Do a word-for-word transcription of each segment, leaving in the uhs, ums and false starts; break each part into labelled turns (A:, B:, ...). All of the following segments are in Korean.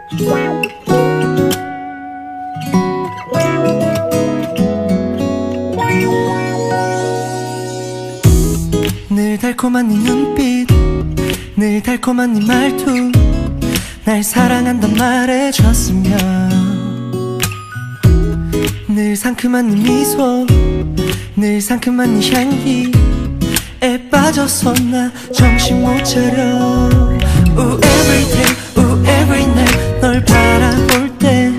A: 늘 달콤한 네 눈빛, 늘 달콤한 네 말투, 날 사랑한단 말해줬으면. 늘 상큼한 네 미소, 늘 상큼한 네 향기에 빠져서 나 정신 못 차려. Ooh, every day, ooh, every night 널 바라볼 때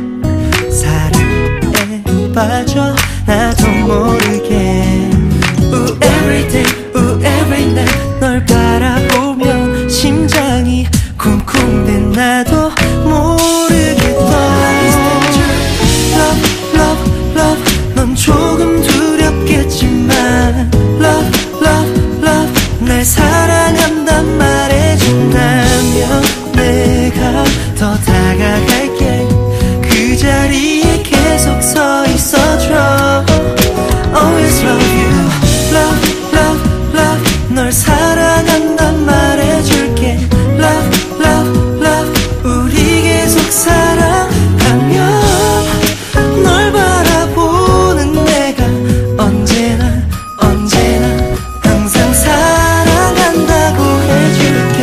A: 사랑에 빠져 나도 모르게. Ooh, every day, ooh, every night 널 바라보면 심장이 쿵쿵대 나도 모르겠다. Love, love, love 넌 조금 두렵겠지만 Love, love, love 날 사랑한단 말해준다면 내가 더 다가갈게. 그 자리에 계속 서 있어줘. Always love you. Love, love, love 널 사랑한단 말해줄게. Love, love, love 우리 계속 사랑하면 널 바라보는 내가 언제나 언제나 항상 사랑한다고 해줄게.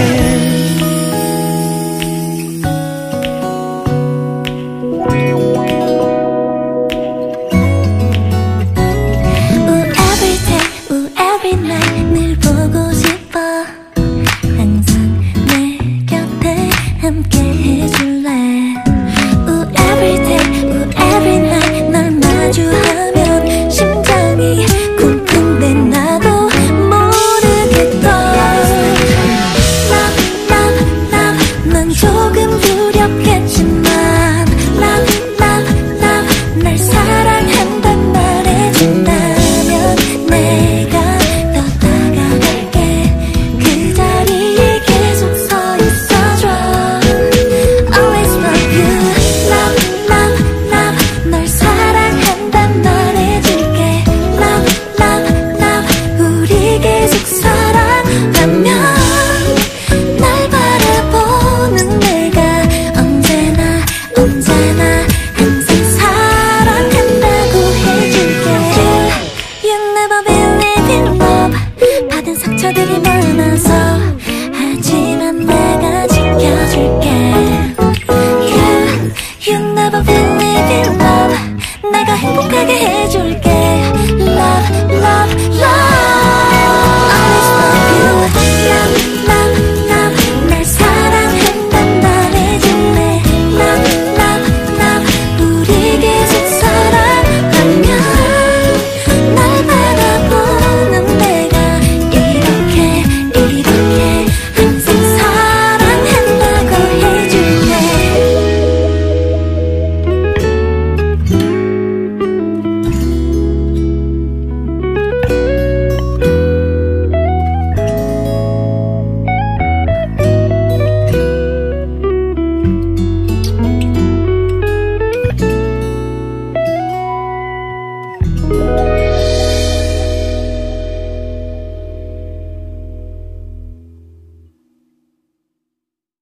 B: Ooh, every day, ooh, every night 늘 보고 싶어. 항상 내 곁에 함께 해줄래. Ooh, every day, ooh, every night 널 마주하면 심장이 쿵쿵대 나도 모르겠다. Love, love, love 넌 조금 두렵겠지만 Love, love, love 날 사랑한단 말해준다면 내가 더 다가갈게. 그 자리에 계속 서 있어줘. Always love you. Love, love, love 널 사랑한단 말해줄게. Love, love, love 우리 계속 사랑하면 날 바라보는 내가 언제나 언제나 항상 사랑한다고 해줄게. You never believe in love 받은 상처들이 많아서 하지만 내가 지켜줄게. You, you never believe in love 내가 행복하게 해줄게.